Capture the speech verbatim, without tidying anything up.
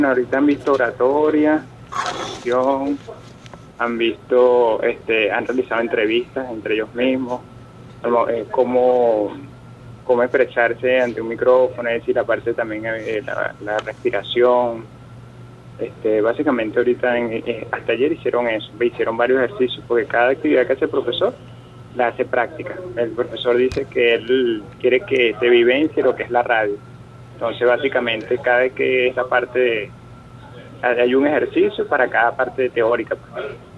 Ahorita han visto oratoria, acción, han visto, este, han realizado entrevistas entre ellos mismos, como, eh, cómo, cómo expresarse ante un micrófono, es decir, aparte también eh, la, la respiración. Este, básicamente ahorita, en, eh, hasta ayer hicieron eso, hicieron varios ejercicios, porque cada actividad que hace el profesor la hace práctica. El profesor dice que él quiere que se vivencie lo que es la radio. Entonces básicamente cada vez que esa parte de, hay un ejercicio para cada parte teórica.